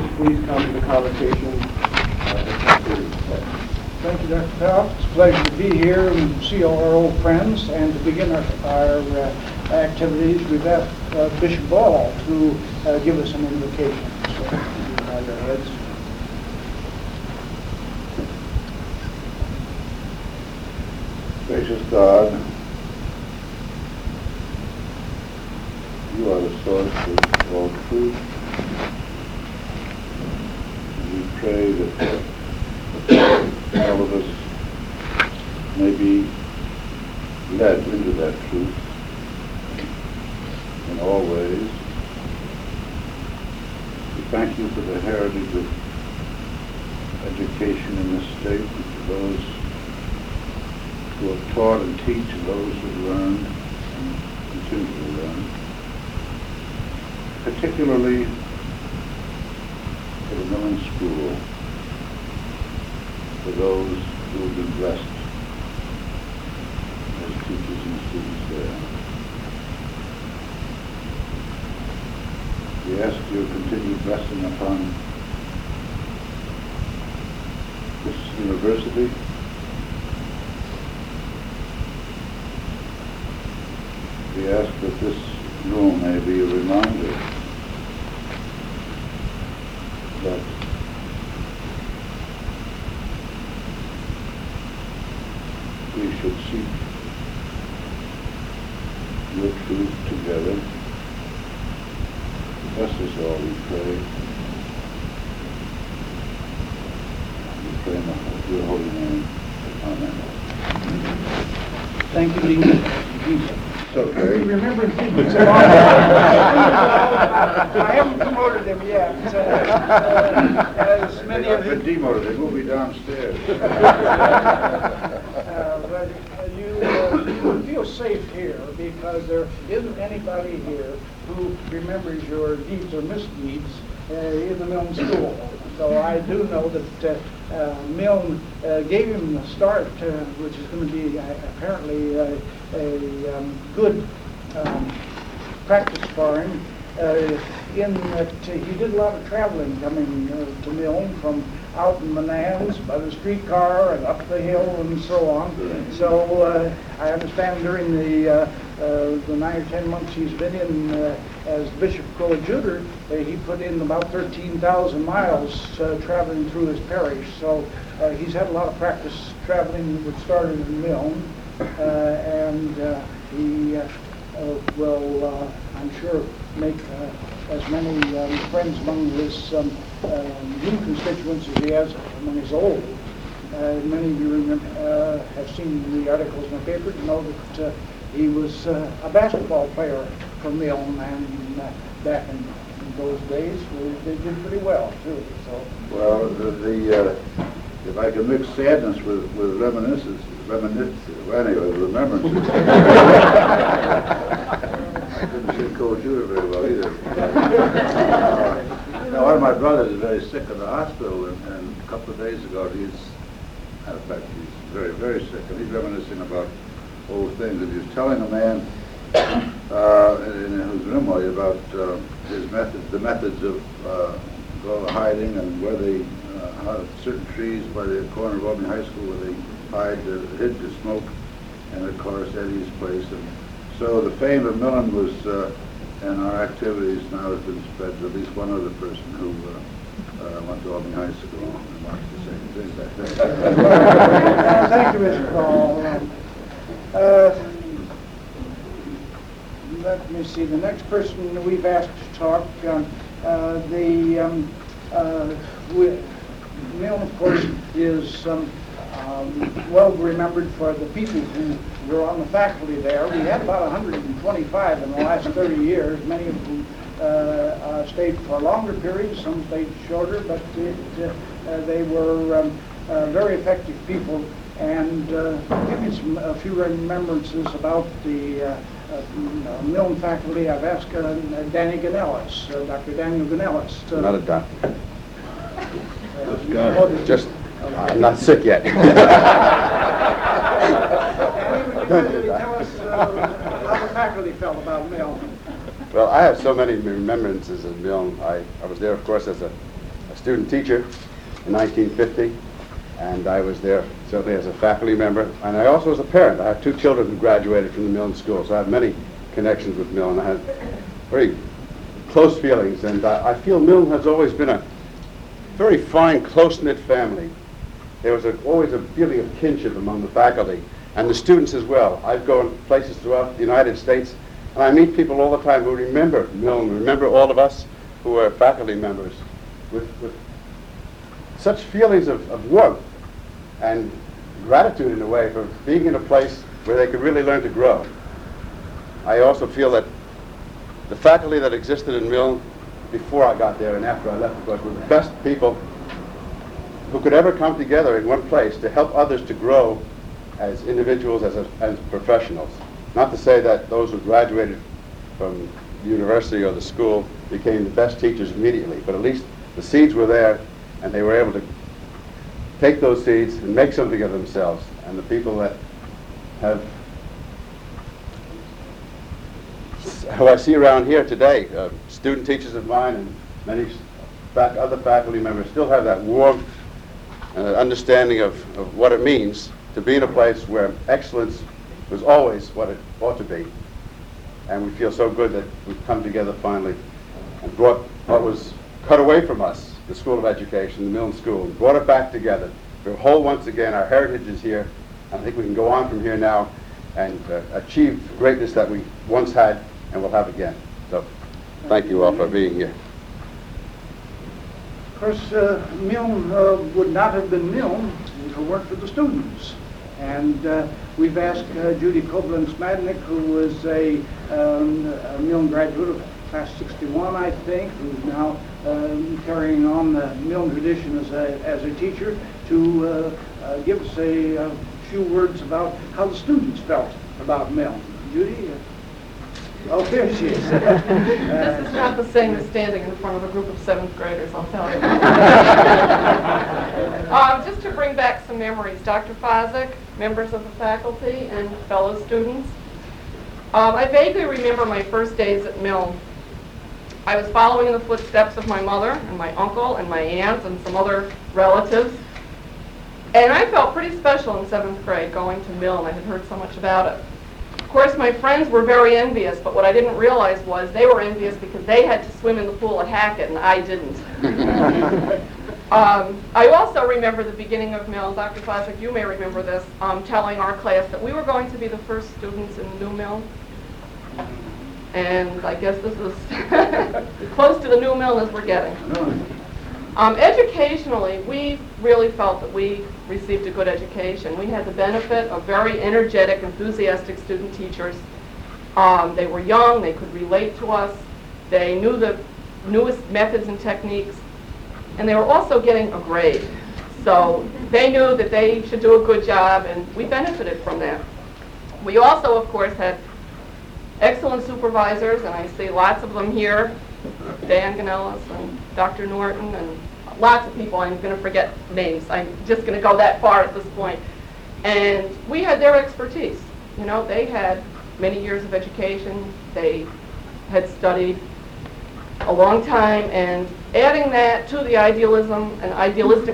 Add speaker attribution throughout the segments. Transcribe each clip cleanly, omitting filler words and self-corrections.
Speaker 1: please come to the convocation at 10:30.
Speaker 2: Thank you, Dr. Powell. It's a pleasure to be here and see all our old friends. And to begin our activities, we've asked Bishop Ball to give us an invocation. So, you bow your heads.
Speaker 3: Gracious God, you are the source of all truth. And we pray that all of us may be led into that truth in all ways. We thank you for the heritage of education in this state, and for those who have taught and teach, and those who have learned and continue to learn, particularly for the Millen School, for those who have been blessed as teachers and students there. We ask your continued blessing upon this university, we ask that this room may be a reminder that we should seek your truth together. Bless us all, we pray. We pray in your holy name. Amen.
Speaker 2: Thank you, Dean.
Speaker 3: Okay.
Speaker 2: Remember, I haven't promoted him yet. As many of you
Speaker 3: been demoted, they will be downstairs.
Speaker 2: But you feel safe here because there isn't anybody here who remembers your deeds or misdeeds in the Milne School. So I do know that Milne gave him the start, which is going to be apparently a good practice for him, in that he did a lot of traveling coming to Milne from out in Menands by the streetcar and up the hill and so on. So I understand during the 9 or 10 months he's been in as Bishop Coadjutor, he put in about 13,000 miles traveling through his parish. So he's had a lot of practice traveling, which started in Milne, and he will, I'm sure, make as many friends among his new constituents as he has among his old. Many of you have seen the articles in the paper to know that he was a basketball player for Milne, and back in those days they did pretty well too. So
Speaker 3: Well, if I can mix sadness with remembrances. I couldn't see Coadjutor very well either. Now, one of my brothers is very sick in the hospital, and a couple of days ago, matter of fact, he's very, very sick, and he's reminiscing about old things, and he was telling a man in his memoir about the methods of hiding, and where they certain trees by the corner of Albany High School where they hid the smoke, and of course Eddie's place. And so the fame of Millen was, and our activities now has been spread to at least one other person who went to Albany High School and watched the same thing back then.
Speaker 2: thank you, Mr. Paul. Let me see. The next person we've asked to talk, Milne, of course, is well remembered for the people who were on the faculty there. We had about 125 in the last 30 years, many of whom stayed for longer periods, some stayed shorter, but they were very effective people. And give me a few remembrances about the Milne faculty. I've asked Danny Ganellis, Dr. Daniel Ganellis.
Speaker 4: Not a doctor.
Speaker 2: Just,
Speaker 4: I'm not sick yet.
Speaker 2: Danny, would you tell us how the faculty felt about Milne?
Speaker 4: Well, I have so many remembrances of Milne. I was there, of course, as a student teacher in 1950, and I was there certainly as a faculty member, and I also was a parent. I have two children who graduated from the Milne School, so I have many connections with Milne. I had very close feelings, and I feel Milne has always been a very fine, close-knit family. There was always a feeling of kinship among the faculty and the students as well. I've gone places throughout the United States, and I meet people all the time who remember Milne, remember all of us who are faculty members with such feelings of warmth and gratitude in a way for being in a place where they could really learn to grow. I also feel that the faculty that existed in Milne before I got there and after I left, of course, were the best people who could ever come together in one place to help others to grow as individuals, as professionals. Not to say that those who graduated from the university or the school became the best teachers immediately, but at least the seeds were there, and they were able to take those seeds and make something of themselves. And the people that who I see around here today, student teachers of mine and many other faculty members, still have that warm understanding of what it means to be in a place where excellence was always what it ought to be. And we feel so good that we've come together finally and brought what was cut away from us, the School of Education, the Milne School, and brought it back together. We're whole once again. Our heritage is here. I think we can go on from here now and achieve the greatness that we once had and will have again. So thank you all for being here.
Speaker 2: Of course, Milne would not have been Milne if it weren't for the students. And we've asked Judy Koblenz-Madnick, who was a Milne graduate of class 61, I think, who's now carrying on the Milne tradition as a teacher, to give us a few words about how the students felt about Milne. Judy? Oh, there she is.
Speaker 5: This is not the same as standing in front of a group of 7th graders, I'll tell you. Just to bring back some memories, Dr. Fosdick, members of the faculty, and fellow students. I vaguely remember my first days at Milne. I was following in the footsteps of my mother and my uncle and my aunt and some other relatives. And I felt pretty special in 7th grade going to Milne. I had heard so much about it. Of course, my friends were very envious, but what I didn't realize was they were envious because they had to swim in the pool at Hackett, and I didn't. I also remember the beginning of Milne. Dr. Fosdick, you may remember this, telling our class that we were going to be the first students in the new Milne. And I guess this is as close to the new Milne as we're getting. Educationally, we really felt that we received a good education. We had the benefit of very energetic, enthusiastic student teachers. They were young, they could relate to us, they knew the newest methods and techniques, and they were also getting a grade. So they knew that they should do a good job, and we benefited from that. We also, of course, had excellent supervisors, and I see lots of them here. Dan Ganellis and Dr. Norton and lots of people. I'm going to forget names. I'm just going to go that far at this point. And we had their expertise. You know, they had many years of education. They had studied a long time, and adding that to the idealism and idealistic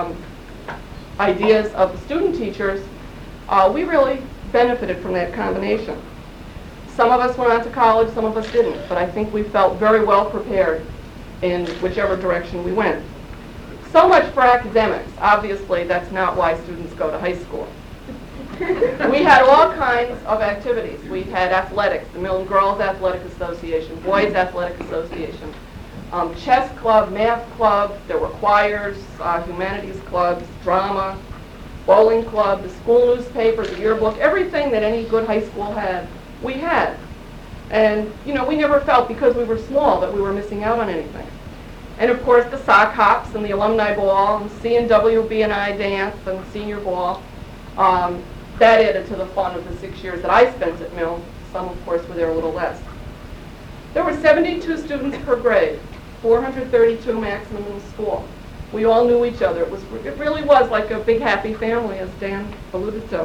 Speaker 5: ideas of the student teachers, we really benefited from that combination. Some of us went on to college, some of us didn't, but I think we felt very well prepared in whichever direction we went. So much for academics. Obviously, that's not why students go to high school. We had all kinds of activities. We had athletics, the Milne Girls Athletic Association, Boys Athletic Association, chess club, math club, there were choirs, humanities clubs, drama, bowling club, the school newspaper, the yearbook, everything that any good high school had, we had. And, you know, we never felt because we were small that we were missing out on anything. And, of course, the sock hops and the alumni ball and C&W B&I dance and senior ball, that added to the fun of the 6 years that I spent at Milne. Some, of course, were there a little less. There were 72 students per grade, 432 maximum in the school. We all knew each other. It really was like a big happy family, as Dan alluded to.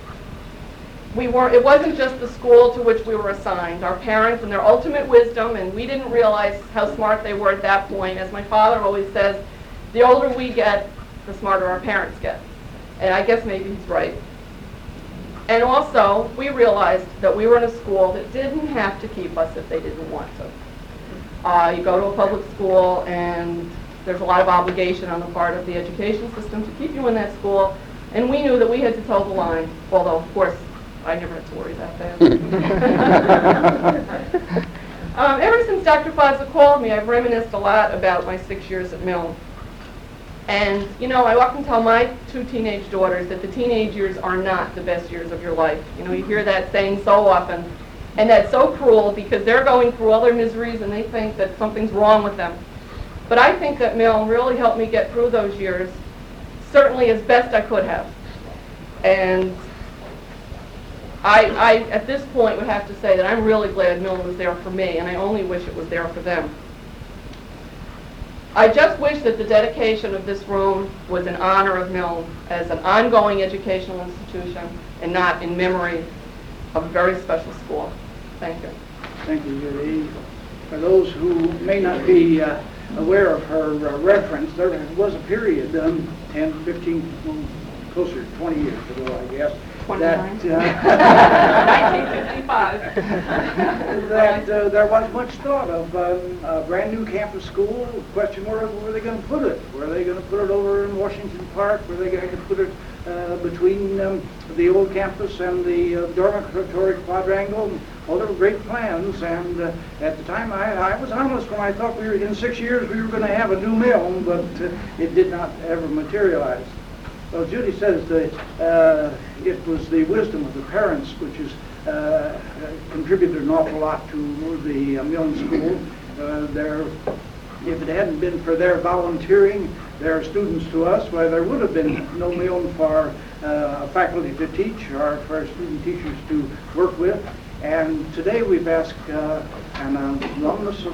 Speaker 5: It wasn't just the school to which we were assigned. Our parents and their ultimate wisdom, and we didn't realize how smart they were at that point. As my father always says, the older we get, the smarter our parents get. And I guess maybe he's right. And also, we realized that we were in a school that didn't have to keep us if they didn't want to. You go to a public school and there's a lot of obligation on the part of the education system to keep you in that school, and we knew that we had to toe the line, although, of course, I never had to worry that bad. Ever since Dr. Fazza called me, I've reminisced a lot about my 6 years at Milne. And, you know, I often tell my 2 teenage daughters that the teenage years are not the best years of your life. You know, you hear that saying so often, and that's so cruel because they're going through all their miseries and they think that something's wrong with them. But I think that Milne really helped me get through those years, certainly as best I could have. And I at this point, would have to say that I'm really glad Milne was there for me, and I only wish it was there for them. I just wish that the dedication of this room was in honor of Milne as an ongoing educational institution and not in memory of a very special school. Thank you.
Speaker 2: Thank you, Judy. For those who may not be aware of her reference, there was a period, 10, 15, closer to 20 years ago, I guess,
Speaker 5: 29. 1955.
Speaker 2: that there was much thought of a brand new campus school. The question was, where were they going to put it? Were they going to put it over in Washington Park? Were they going to put it between the old campus and the dormitory quadrangle? Well, there were great plans, and at the time I was honest when I thought we were, in 6 years, we were going to have a new Milne, but it did not ever materialize. Well, Judy says that it was the wisdom of the parents which has contributed an awful lot to the Milne School. If it hadn't been for their volunteering, their students to us, well, there would have been no Milne for faculty to teach or for student teachers to work with. And today we've asked an alumnus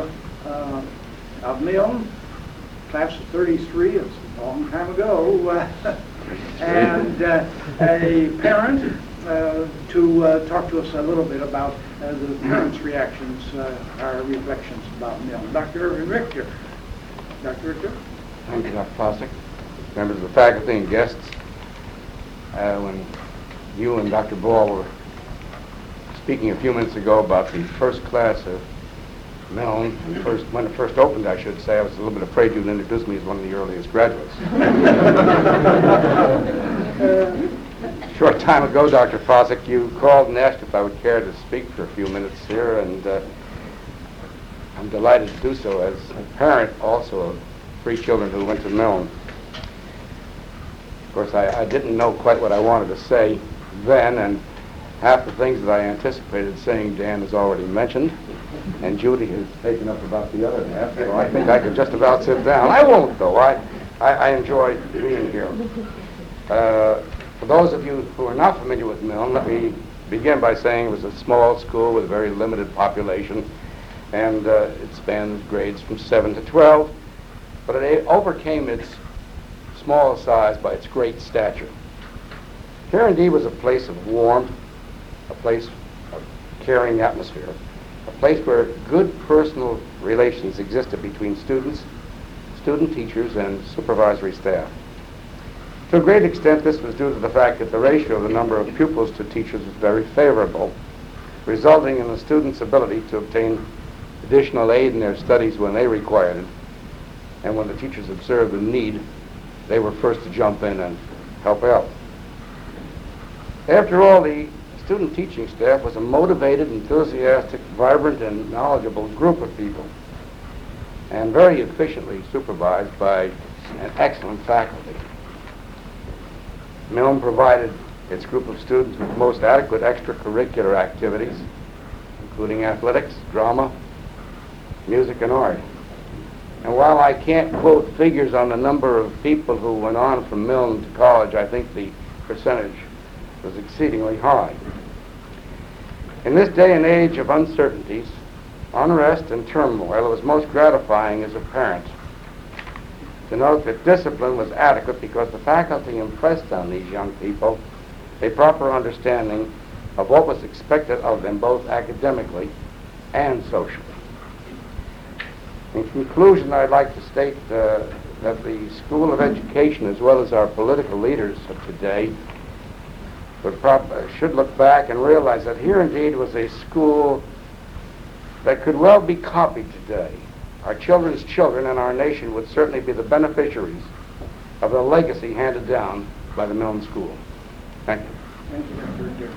Speaker 2: of Milne, class of 33, it's a long time ago, and a parent to talk to us a little bit about the parents' reactions, our reflections about Milne. Dr. Irvin Richter. Dr. Richter?
Speaker 4: Thank you, Dr. Fosdick. Members of the faculty and guests, when you and Dr. Ball were speaking a few minutes ago about the first class of Milne, when it first opened, I should say, I was a little bit afraid you'd introduce me as one of the earliest graduates. Short time ago, Dr. Fosdick, you called and asked if I would care to speak for a few minutes here, and I'm delighted to do so as a parent also of 3 children who went to Milne. Of course, I didn't know quite what I wanted to say then, and half the things that I anticipated saying Dan has already mentioned, and Judy has taken up about the other half, so I think I can just about sit down. I won't, though. I enjoy being here. For those of you who are not familiar with Milne, let me begin by saying it was a small school with a very limited population, and it spanned grades from 7 to 12, but it overcame its small size by its great stature. Here indeed was a place of warmth, a place of caring atmosphere, a place where good personal relations existed between students, student teachers, and supervisory staff. To a great extent, this was due to the fact that the ratio of the number of pupils to teachers was very favorable, resulting in the students' ability to obtain additional aid in their studies when they required it, and when the teachers observed the need, they were first to jump in and help out. After all, the student teaching staff was a motivated, enthusiastic, vibrant, and knowledgeable group of people, and very efficiently supervised by an excellent faculty. Milne provided its group of students with the most adequate extracurricular activities, including athletics, drama, music, and art. And while I can't quote figures on the number of people who went on from Milne to college, I think the percentage was exceedingly high. In this day and age of uncertainties, unrest, and turmoil, it was most gratifying as a parent to note that discipline was adequate because the faculty impressed on these young people a proper understanding of what was expected of them both academically and socially.
Speaker 6: In conclusion, I'd like to state that the School of Education, as well as our political leaders of today, should look back and realize that here indeed was a school that could well be copied today. Our children's children and our nation would certainly be the beneficiaries of the legacy handed down by the Milne School. Thank you.
Speaker 2: Thank you, Dr.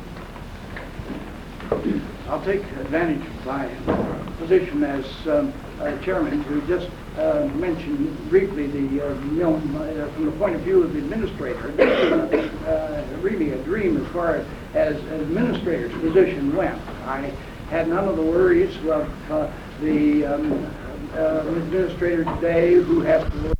Speaker 2: Dicker. I'll take advantage of my position as chairman to just mention briefly the Milne from the point of view of the administrator. This is really a dream as far as an administrator's position went. I had none of the worries of the administrator today who has to